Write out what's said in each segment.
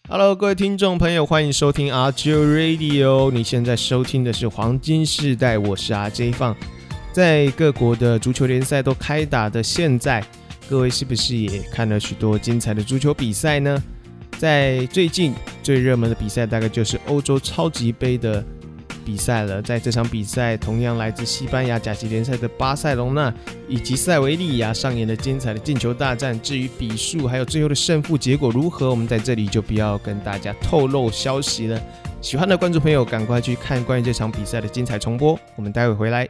Hello， 各位听众朋友，欢迎收听 RJ Radio。你现在收听的是黄金世代，我是 RJ 放。在各国的足球联赛都开打的现在，各位是不是也看了许多精彩的足球比赛呢？在最近最热门的比赛，大概就是欧洲超级杯的比赛了。在这场比赛，同样来自西班牙甲级联赛的巴塞隆纳以及塞维利亚上演了精彩的进球大战。至于比数还有最后的胜负结果如何，我们在这里就不要跟大家透露消息了。喜欢的观众朋友赶快去看关于这场比赛的精彩重播。我们待会回来。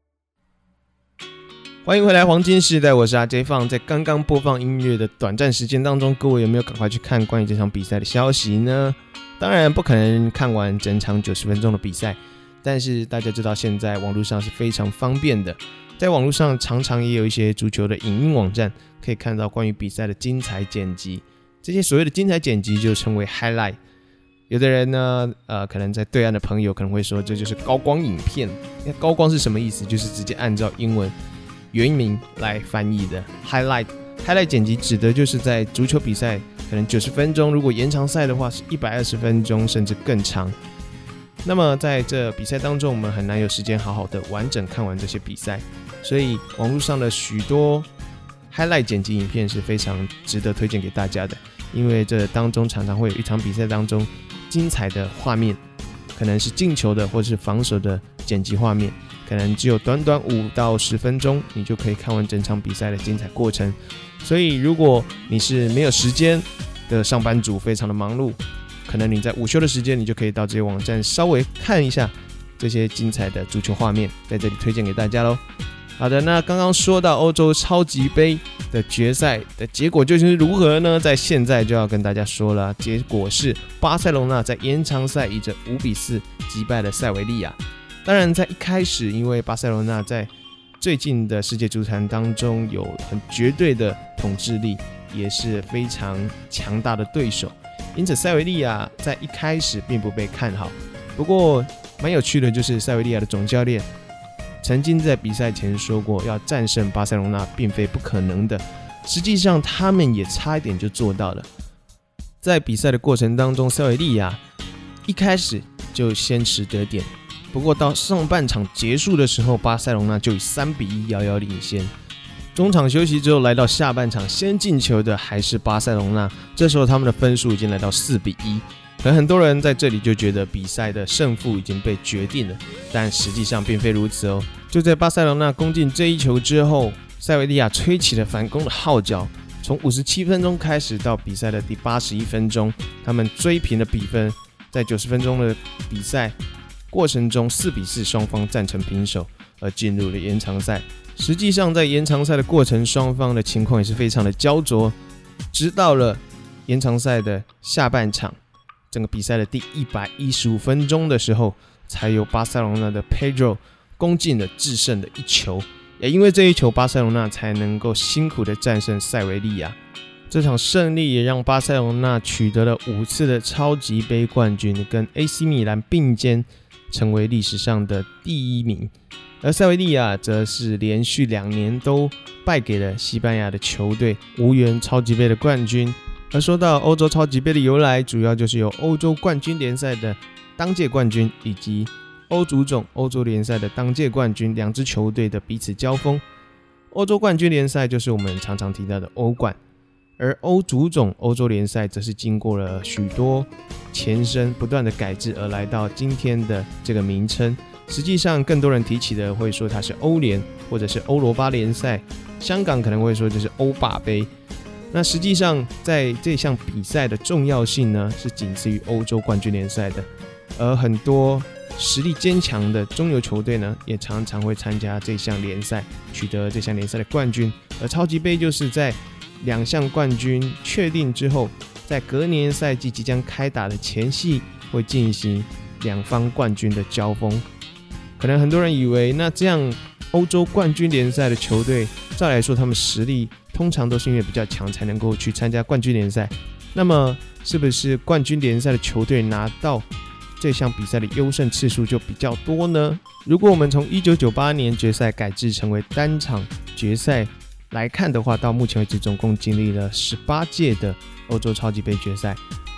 欢迎回来黄金时代，我是 RJ 放。在刚刚播放音乐的短暂时间当中，各位有没有赶快去看关于这场比赛的消息呢？当然不可能看完整场90分钟的比赛，但是大家知道现在网络上是非常方便的，在网络上常常也有一些足球的影音网站，可以看到关于比赛的精彩剪辑。这些所谓的精彩剪辑就称为 highlight。有的人呢，可能在对岸的朋友可能会说这就是高光影片。那高光是什么意思？就是直接按照英文原名来翻译的 highlight。highlight 剪辑指的就是在足球比赛可能90分钟，如果延长赛的话是120分钟甚至更长。那么在这比赛当中，我们很难有时间好好的完整看完这些比赛，所以网络上的许多 highlight 剪辑影片是非常值得推荐给大家的，因为这当中常常会有一场比赛当中精彩的画面，可能是进球的或是防守的剪辑画面，可能只有短短5到10分钟，你就可以看完整场比赛的精彩过程。所以如果你是没有时间的上班族，非常的忙碌，可能你在午休的时间，你就可以到这些网站稍微看一下这些精彩的足球画面，在这里推荐给大家咯。好的，那刚刚说到欧洲超级杯的决赛的结果究竟是如何呢？在现在就要跟大家说了，结果是巴塞隆纳在延长赛以着5-4击败了塞维利亚。当然在一开始，因为巴塞隆纳在最近的世界足坛当中有很绝对的统治力，也是非常强大的对手，因此塞维利亚在一开始并不被看好。不过蛮有趣的就是塞维利亚的总教练曾经在比赛前说过，要战胜巴塞隆纳并非不可能的，实际上他们也差一点就做到了。在比赛的过程当中，塞维利亚一开始就先取得点，不过到上半场结束的时候，巴塞隆纳就以3-1遥遥领先。中场休息之后，来到下半场，先进球的还是巴塞隆纳，这时候他们的分数已经来到4-1。可能很多人在这里就觉得比赛的胜负已经被决定了，但实际上并非如此哦。就在巴塞隆纳攻进这一球之后，塞维利亚吹起了反攻的号角，从57分钟开始到比赛的第81分钟，他们追平了比分，在90分钟的比赛过程中4-4双方战成平手，而进入了延长赛。实际上在延长赛的过程，双方的情况也是非常的焦灼，直到了延长赛的下半场，整个比赛的第115分钟的时候，才由巴塞隆纳的 Pedro 攻进了制胜的一球，也因为这一球，巴塞隆纳才能够辛苦的战胜塞维利亚。这场胜利也让巴塞隆纳取得了5次的超级杯冠军，跟 AC 米兰并肩成为历史上的第1名。而塞维利亚则是连续2年都败给了西班牙的球队，无缘超级杯的冠军。而说到欧洲超级杯的由来，主要就是由欧洲冠军联赛的当届冠军以及欧足总欧洲联赛的当届冠军2支球队的彼此交锋。欧洲冠军联赛就是我们常常提到的欧冠，而欧足总欧洲联赛则是经过了许多前身不断的改制而来到今天的这个名称。实际上更多人提起的会说它是欧联或者是欧罗巴联赛，香港可能会说这是欧霸杯。那实际上在这项比赛的重要性呢，是仅次于欧洲冠军联赛的，而很多实力坚强的中游球队呢，也常常会参加这项联赛，取得这项联赛的冠军。而超级杯就是在2项冠军确定之后，在隔年赛季即将开打的前夕，会进行2方冠军的交锋。可能很多人以为，那这样欧洲冠军联赛的球队，照来说他们实力通常都是因为比较强才能够去参加冠军联赛，那么是不是冠军联赛的球队拿到这项比赛的优胜次数就比较多呢？如果我们从1998年决赛改制成为单场决赛来看的话，到目前为止总共经历了18届的欧洲超级杯决赛。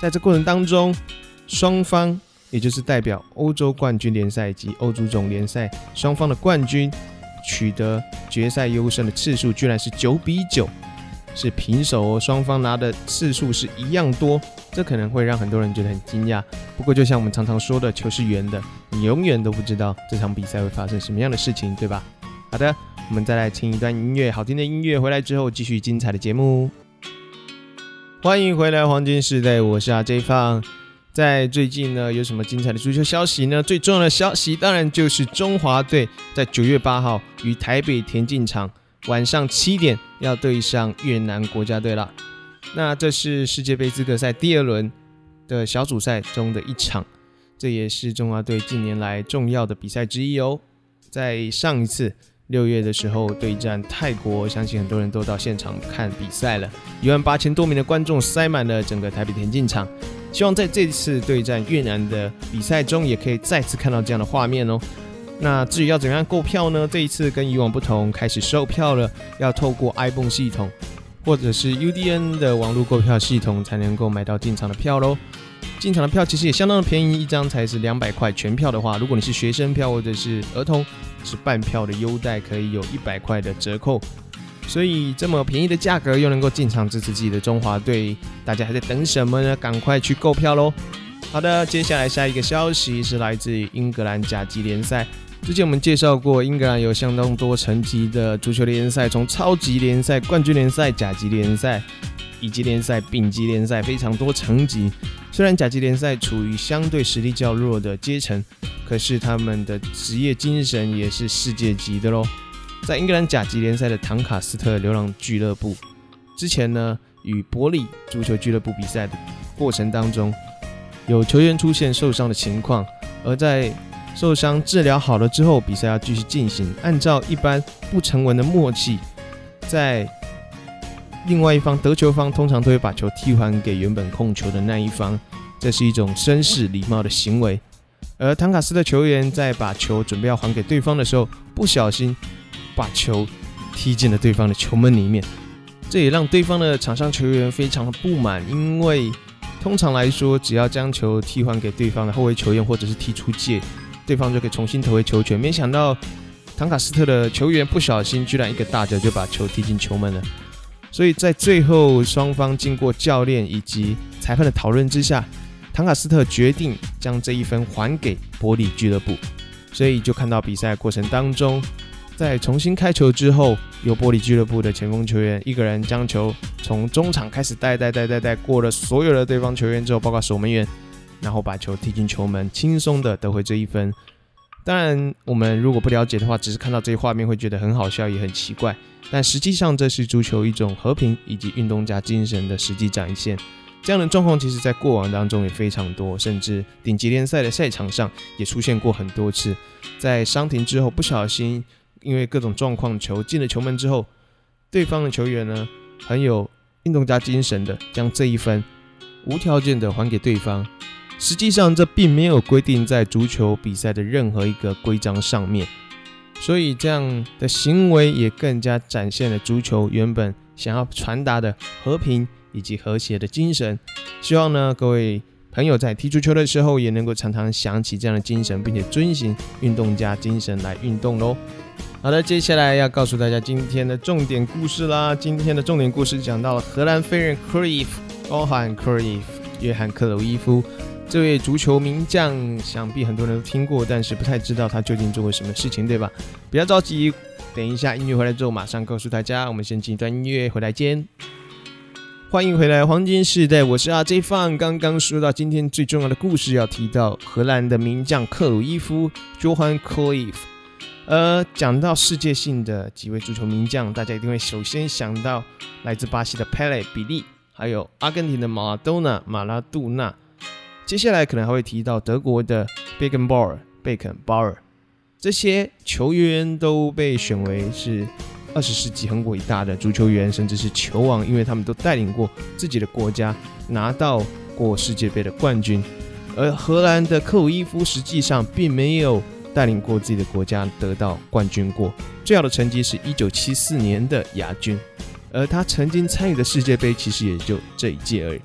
在这过程当中，双方也就是代表欧洲冠军联赛以及欧足总联赛双方的冠军取得决赛优胜的次数居然是9-9，是平手哦，双方拿的次数是一样多，这可能会让很多人觉得很惊讶。不过就像我们常常说的，球是圆的，你永远都不知道这场比赛会发生什么样的事情，对吧？好的，我们再来听一段音乐，好听的音乐，回来之后继续精彩的节目。欢迎回来黄金时代，我是阿 J 放。在最近呢，有什么精彩的足球消息呢？最重要的消息当然就是中华队在9月8号于台北田径场晚上7点要对上越南国家队了。那这是世界杯资格赛第2轮的小组赛中的一场，这也是中华队近年来重要的比赛之一哦。在上一次6月的时候对战泰国，相信很多人都到现场看比赛了，18000多名的观众塞满了整个台北田径场。希望在这次对战越南的比赛中，也可以再次看到这样的画面哦。那至于要怎么样购票呢？这一次跟以往不同，开始售票了，要透过 iPhone 系统或者是 UDN 的网络购票系统才能够买到进场的票咯。进场的票其实也相当的便宜，一张才是200块，全票的话，如果你是学生票或者是儿童，是半票的优待，可以有100块的折扣。所以这么便宜的价格又能够进场支持自己的中华队，大家还在等什么呢？赶快去购票咯。好的，接下来下一个消息是来自于英格兰甲级联赛。之前我们介绍过，英格兰有相当多层级的足球联赛，从超级联赛、冠军联赛、甲级联赛、乙级联赛、丙级联赛，非常多层级。虽然甲级联赛处于相对实力较弱的阶层，可是他们的职业精神也是世界级的咯。在英格兰甲级联赛的唐卡斯特流浪俱乐部之前呢，与伯利足球俱乐部比赛的过程当中，有球员出现受伤的情况，而在受伤治疗好了之后，比赛要继续进行。按照一般不成文的默契，在另外一方得球方通常都会把球替还给原本控球的那一方，这是一种绅士礼貌的行为。而唐卡斯特球员在把球准备要还给对方的时候，不小心把球踢进了对方的球门里面，这也让对方的场上球员非常的不满，因为通常来说，只要将球替还给对方的后卫球员或者是踢出界，对方就可以重新投回球权。没想到唐卡斯特的球员不小心居然一个大脚就把球踢进球门了，所以在最后双方经过教练以及裁判的讨论之下，唐卡斯特决定将这一分还给伯利俱乐部。所以就看到比赛过程当中，在重新开球之后，由伯利俱乐部的前锋球员一个人将球从中场开始带过了所有的对方球员之后，包括守门员，然后把球踢进球门，轻松的得回这一分。当然我们如果不了解的话，只是看到这一画面会觉得很好笑也很奇怪，但实际上这是足球一种和平以及运动家精神的实际展现。这样的状况其实在过往当中也非常多，甚至顶级联赛的赛场上也出现过很多次。在伤停之后不小心因为各种状况球进了球门之后，对方的球员呢很有运动家精神的将这一分无条件的还给对方。实际上这并没有规定在足球比赛的任何一个规章上面，所以这样的行为也更加展现了足球原本想要传达的和平以及和谐的精神。希望呢各位朋友在踢足球的时候也能够常常想起这样的精神，并且遵循运动家精神来运动咯。好的，接下来要告诉大家今天的重点故事啦。今天的重点故事讲到了荷兰飞人 Cruyff 高喊 Cruyff 约翰克鲁伊夫这位足球名将，想必很多人都听过，但是不太知道他究竟做过什么事情，对吧？不要着急，等一下音乐回来之后马上告诉大家。我们先进一段音乐，回来见。欢迎回来黄金时代，我是 RJ 放。刚刚说到今天最重要的故事，要提到荷兰的名将克鲁伊夫 Johan Cruyff。讲到世界性的几位足球名将，大家一定会首先想到来自巴西的 Pele 比利，还有阿根廷的马拉杜纳，接下来可能还会提到德国的贝肯鲍尔。这些球员都被选为是20世纪很伟大的足球员，甚至是球王，因为他们都带领过自己的国家拿到过世界杯的冠军。而荷兰的克鲁伊夫实际上并没有带领过自己的国家得到冠军过，最好的成绩是1974年的亚军，而他曾经参与的世界杯其实也就这一届而已。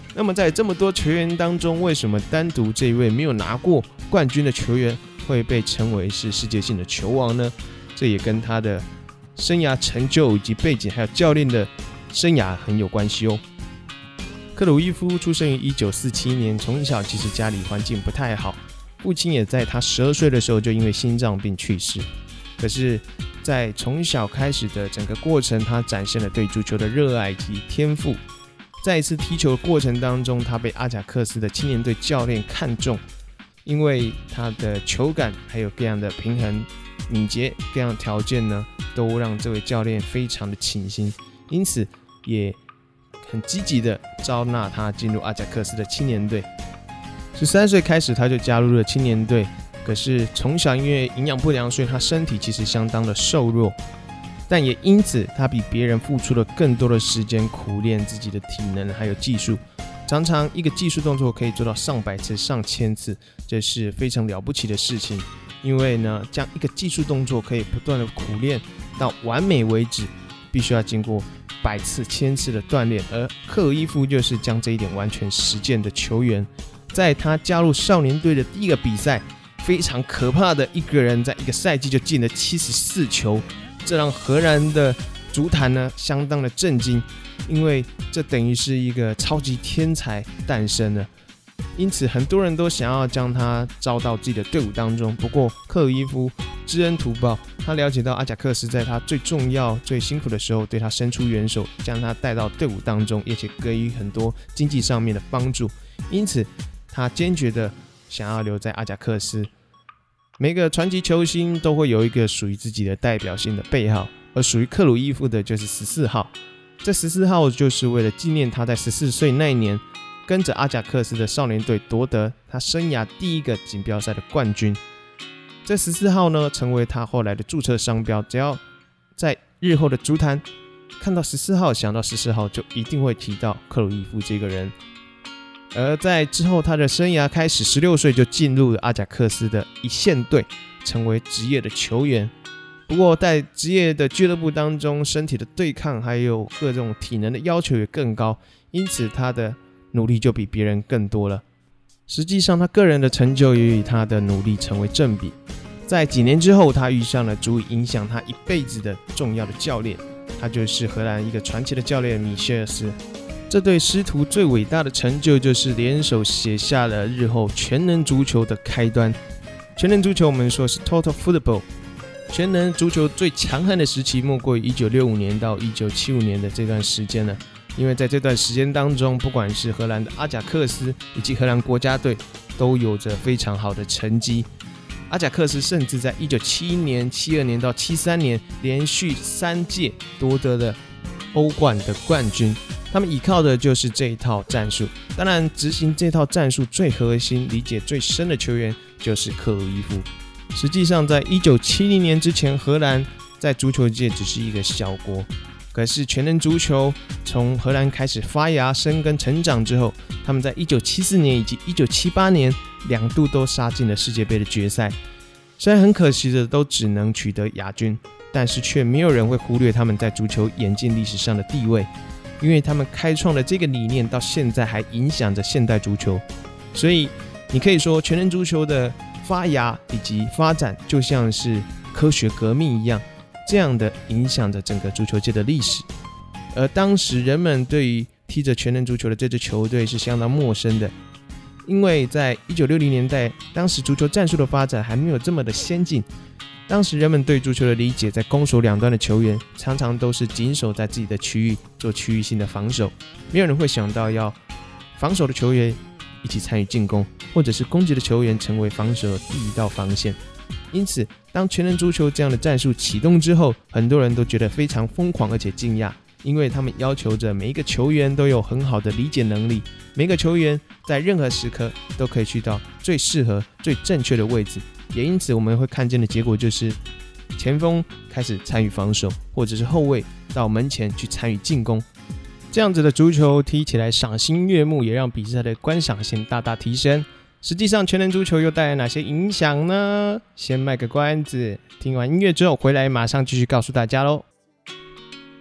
那么在这么多球员当中，为什么单独这一位没有拿过冠军的球员会被称为是世界性的球王呢？这也跟他的生涯成就以及背景还有教练的生涯很有关系哦。克鲁伊夫出生于1947年，从小其实家里环境不太好，父亲也在他12岁的时候就因为心脏病去世。可是在从小开始的整个过程，他展现了对足球的热爱及天赋。在一次踢球的过程当中，他被阿贾克斯的青年队教练看中，因为他的球感还有各样的平衡、敏捷各样的条件呢，都让这位教练非常的倾心，因此也很积极的招纳他进入阿贾克斯的青年队。13岁开始他就加入了青年队，可是从小因为营养不良，所以他身体其实相当的瘦弱，但也因此他比别人付出了更多的时间苦练自己的体能还有技术，常常一个技术动作可以做到上百次上千次，这是非常了不起的事情。因为呢，将一个技术动作可以不断的苦练到完美为止，必须要经过100次1000次的锻炼，而克鲁伊夫就是将这一点完全实践的球员。在他加入少年队的第一个比赛，非常可怕的一个人在一个赛季就进了74球，这让荷兰的足坛呢相当的震惊，因为这等于是一个超级天才诞生了。因此很多人都想要将他招到自己的队伍当中，不过克鲁伊夫知恩图报，他了解到阿贾克斯在他最重要最辛苦的时候对他伸出援手，将他带到队伍当中，而且给予很多经济上面的帮助，因此他坚决的想要留在阿贾克斯。每个传奇球星都会有一个属于自己的代表性的背号，而属于克鲁伊夫的就是14号。这14号就是为了纪念他在14岁那一年跟着阿贾克斯的少年队夺得他生涯第一个锦标赛的冠军。这14号呢，成为他后来的注册商标，只要在日后的足坛看到14号，想到14号，就一定会提到克鲁伊夫这个人。而在之后，他的生涯开始16岁就进入了阿贾克斯的一线队，成为职业的球员。不过在职业的俱乐部当中，身体的对抗还有各种体能的要求也更高，因此他的努力就比别人更多了。实际上他个人的成就也与他的努力成为正比。在几年之后，他遇上了足以影响他一辈子的重要的教练，他就是荷兰一个传奇的教练米歇尔斯。这对师徒最伟大的成就就是联手写下了日后全能足球的开端。全能足球我们说是 Total Football， 全能足球最强悍的时期莫过于1965年到1975年的这段时间了。因为在这段时间当中，不管是荷兰的阿贾克斯以及荷兰国家队都有着非常好的成绩。阿贾克斯甚至在1971年、72年到73年连续3届夺得了欧冠的冠军。他们依靠的就是这一套战术，当然执行这套战术最核心、理解最深的球员就是克鲁伊夫。实际上在1970年之前，荷兰在足球界只是一个小国，可是全能足球从荷兰开始发芽生根成长之后，他们在1974年以及1978年2度都杀进了世界杯的决赛。虽然很可惜的都只能取得亚军，但是却没有人会忽略他们在足球演进历史上的地位，因为他们开创的这个理念到现在还影响着现代足球。所以你可以说全能足球的发芽以及发展就像是科学革命一样，这样的影响着整个足球界的历史。而当时人们对于踢着全能足球的这支球队是相当陌生的，因为在1960年代，当时足球战术的发展还没有这么的先进。当时人们对足球的理解，在攻守两端的球员常常都是紧守在自己的区域做区域性的防守，没有人会想到要防守的球员一起参与进攻，或者是攻击的球员成为防守的第一道防线。因此当全能足球这样的战术启动之后，很多人都觉得非常疯狂而且惊讶，因为他们要求着每一个球员都有很好的理解能力，每个球员在任何时刻都可以去到最适合最正确的位置。也因此我们会看见的结果就是前锋开始参与防守，或者是后卫到门前去参与进攻。这样子的足球踢起来赏心悦目，也让比赛的观赏性大大提升。实际上全能足球又带来哪些影响呢？先卖个关子，听完音乐之后回来马上继续告诉大家咯。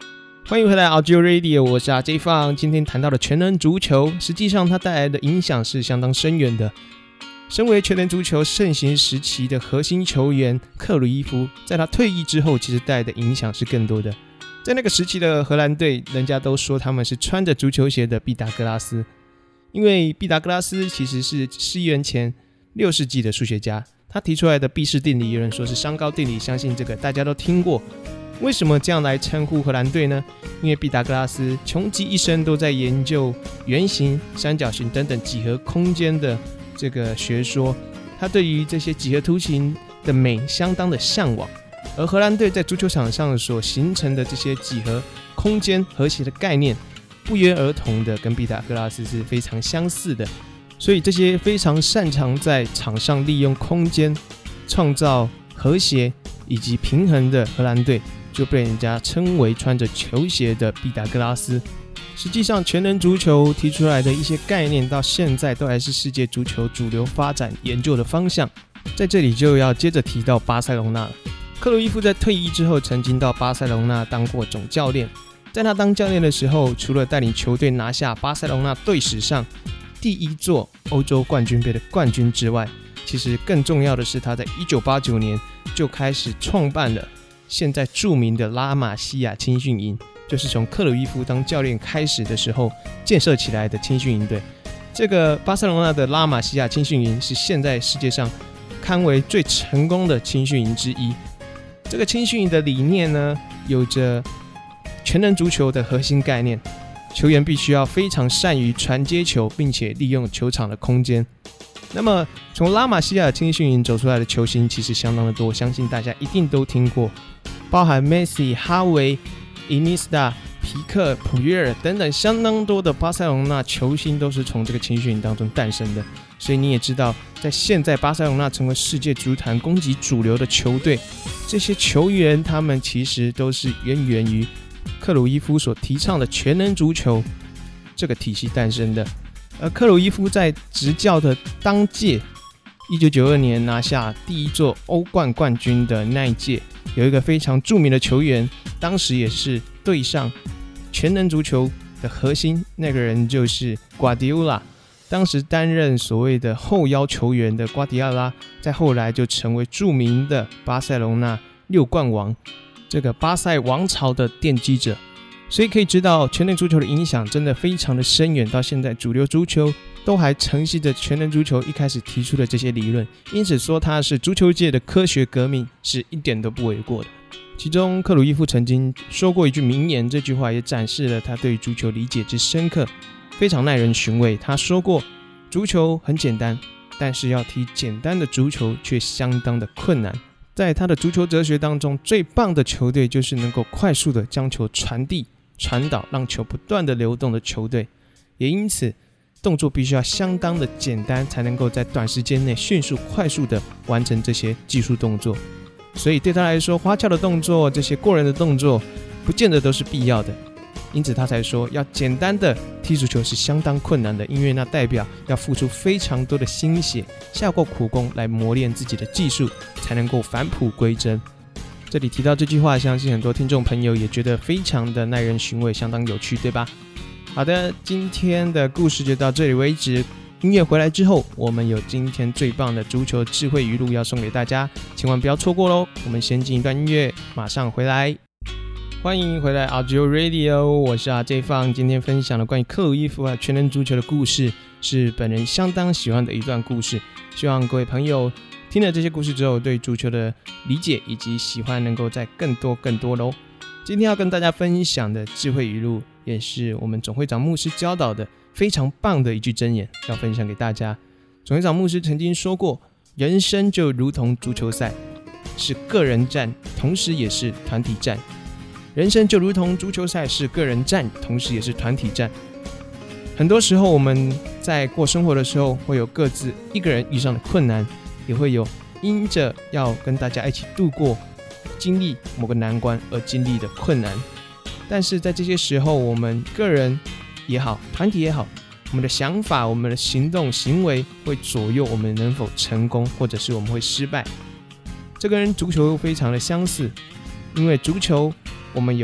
欢迎回来 Audio Radio， 我是 RJ 放。今天谈到的全能足球，实际上它带来的影响是相当深远的。身为全能足球盛行时期的核心球员克鲁伊夫，在他退役之后，其实带来的影响是更多的。在那个时期的荷兰队，人家都说他们是穿着足球鞋的毕达哥拉斯，因为毕达哥拉斯其实是西元前6世纪的数学家，他提出来的毕氏定理，有人说是商高定理，相信这个大家都听过。为什么这样来称呼荷兰队呢？因为毕达哥拉斯穷极一生都在研究圆形、三角形等等几何空间的这个学说，他对于这些几何图形的美相当的向往。而荷兰队在足球场上所形成的这些几何空间和谐的概念，不约而同的跟毕达哥拉斯是非常相似的。所以这些非常擅长在场上利用空间创造和谐以及平衡的荷兰队，就被人家称为穿着球鞋的毕达哥拉斯。实际上全能足球提出来的一些概念，到现在都还是世界足球主流发展研究的方向。在这里就要接着提到巴塞隆纳了。克鲁伊夫在退役之后，曾经到巴塞隆纳当过总教练。在他当教练的时候，除了带领球队拿下巴塞隆纳队史上第一座欧洲冠军杯的冠军之外，其实更重要的是，他在1989年就开始创办了现在著名的拉玛西亚青训营，就是从克鲁伊夫当教练开始的时候建设起来的青训营队。这个巴塞隆纳的拉玛西亚青训营是现在世界上堪为最成功的青训营之一。这个青训营的理念呢，有着全能足球的核心概念，球员必须要非常善于传接球，并且利用球场的空间。那么从拉玛西亚青训营走出来的球星其实相当的多，相信大家一定都听过，包含梅西、哈维、伊尼斯塔、皮克、普约尔等等相当多的巴塞隆纳球星都是从这个青训营当中诞生的。所以你也知道，在现在巴塞隆纳成为世界足坛攻击主流的球队，这些球员他们其实都是源于克鲁伊夫所提倡的全能足球这个体系诞生的。而克鲁伊夫在执教的当届1992年拿下第一座欧冠冠军的那一届，有一个非常著名的球员，当时也是队上全能足球的核心，那个人就是瓜迪奥拉。当时担任所谓的后腰球员的瓜迪奥拉，在后来就成为著名的巴塞隆纳6冠王，这个巴塞王朝的奠基者。所以可以知道，全能足球的影响真的非常的深远，到现在主流足球都还承袭着全能足球一开始提出的这些理论，因此说它是足球界的科学革命是一点都不为过的。其中克鲁伊夫曾经说过一句名言，这句话也展示了他对足球理解之深刻，非常耐人寻味。他说过，足球很简单，但是要踢简单的足球却相当的困难。在他的足球哲学当中，最棒的球队就是能够快速的将球传递传导，让球不断的流动的球队。也因此动作必须要相当的简单，才能够在短时间内迅速快速的完成这些技术动作。所以对他来说，花俏的动作，这些过人的动作不见得都是必要的，因此他才说要简单的踢足球是相当困难的，因为那代表要付出非常多的心血，下过苦功来磨练自己的技术，才能够返璞归真。这里提到这句话，相信很多听众朋友也觉得非常的耐人寻味，相当有趣，对吧？好的，今天的故事就到这里为止。音乐回来之后，我们有今天最棒的足球智慧语录要送给大家，千万不要错过咯。我们先进一段音乐，马上回来。欢迎回来 Audio Radio， 我是 RJ 放。今天分享的关于克鲁伊夫全能足球的故事，是本人相当喜欢的一段故事。希望各位朋友听了这些故事之后，对足球的理解以及喜欢能够再更多咯。今天要跟大家分享的智慧语录，也是我们总会长牧师教导的非常棒的一句箴言，要分享给大家。总会长牧师曾经说过，人生就如同足球赛，是个人战，同时也是团体战。人生就如同足球赛，是个人战，同时也是团体战。很多时候我们在过生活的时候，会有各自一个人遇上的困难，也会有因着要跟大家一起度过经历某个难关而经历的困难。但是在这些时候，我们个人也好，团体也好，我们的想法，我们的行动行为会左右我们能否成功，或者是我们会失败。这跟足球非常的相似，因为足球我们有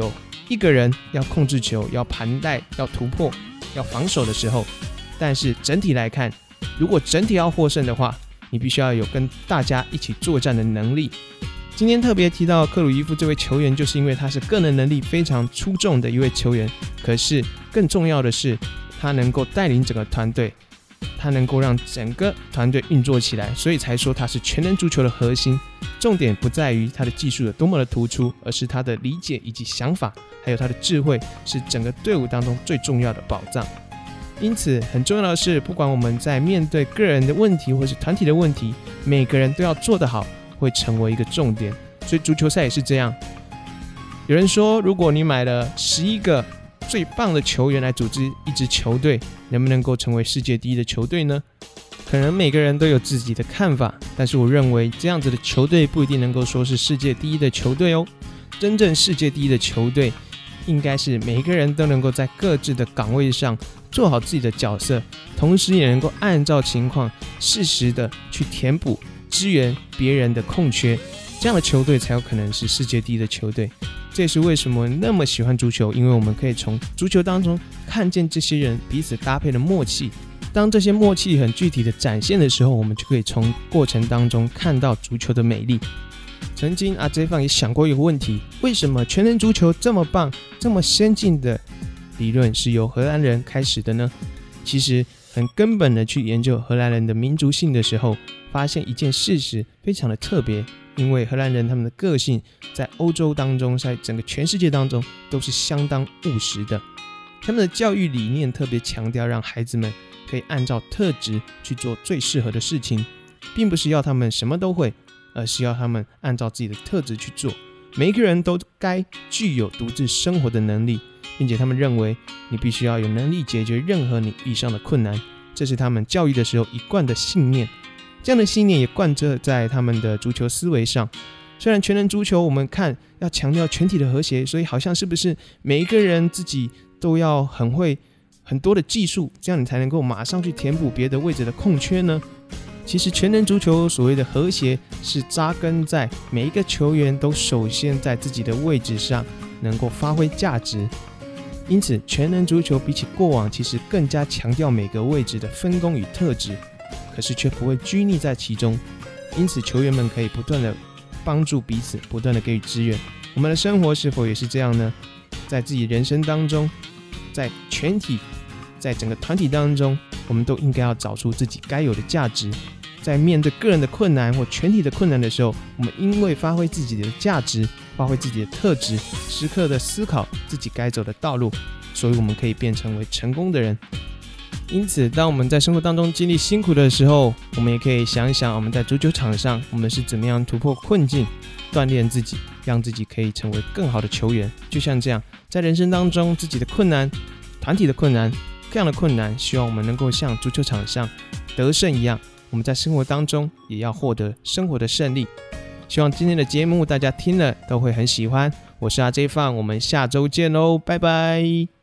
一个人要控制球、要盘带、要突破、要防守的时候，但是整体来看，如果整体要获胜的话，你必须要有跟大家一起作战的能力。今天特别提到克鲁伊夫这位球员，就是因为他是个人能力非常出众的一位球员，可是更重要的是他能够带领整个团队，他能够让整个团队运作起来，所以才说他是全能足球的核心。重点不在于他的技术有多么的突出，而是他的理解以及想法，还有他的智慧，是整个队伍当中最重要的宝藏。因此很重要的是，不管我们在面对个人的问题或是团体的问题，每个人都要做得好，会成为一个重点。所以足球赛也是这样，有人说，如果你买了11个最棒的球员来组织一支球队，能不能够成为世界第一的球队呢？可能每个人都有自己的看法，但是我认为这样子的球队不一定能够说是世界第一的球队哦。真正世界第一的球队，应该是每一个人都能够在各自的岗位上做好自己的角色，同时也能够按照情况适时的去填补、支援别人的空缺，这样的球队才有可能是世界第一的球队。这也是为什么那么喜欢足球，因为我们可以从足球当中看见这些人彼此搭配的默契。当这些默契很具体的展现的时候，我们就可以从过程当中看到足球的美丽。曾经阿 J 放也想过一个问题，为什么全能足球这么棒、这么先进的理论是由荷兰人开始的呢？其实很根本的去研究荷兰人的民族性的时候，发现一件事实非常的特别，因为荷兰人他们的个性在欧洲当中，在整个全世界当中都是相当务实的。他们的教育理念特别强调让孩子们可以按照特质去做最适合的事情，并不是要他们什么都会，而是要他们按照自己的特质去做。每一个人都该具有独自生活的能力，并且他们认为你必须要有能力解决任何你遇上的困难，这是他们教育的时候一贯的信念。这样的信念也贯彻在他们的足球思维上。虽然全能足球我们看要强调全体的和谐，所以好像是不是每一个人自己都要很会很多的技术，这样你才能够马上去填补别的位置的空缺呢？其实全能足球所谓的和谐是扎根在每一个球员都首先在自己的位置上能够发挥价值。因此全能足球比起过往其实更加强调每个位置的分工与特质，可是却不会拘泥在其中。因此球员们可以不断的帮助彼此，不断的给予支援。我们的生活是否也是这样呢？在自己人生当中，在全体，在整个团体当中，我们都应该要找出自己该有的价值。在面对个人的困难或全体的困难的时候，我们因为发挥自己的价值，发挥自己的特质，时刻的思考自己该走的道路，所以我们可以变成为成功的人。因此当我们在生活当中经历辛苦的时候，我们也可以想一想我们在足球场上我们是怎么样突破困境，锻炼自己，让自己可以成为更好的球员。就像这样，在人生当中自己的困难、团体的困难、各样的困难，希望我们能够像足球场上得胜一样，我们在生活当中也要获得生活的胜利。希望今天的节目大家听了都会很喜欢。我是阿 J 放，我们下周见喽，拜拜。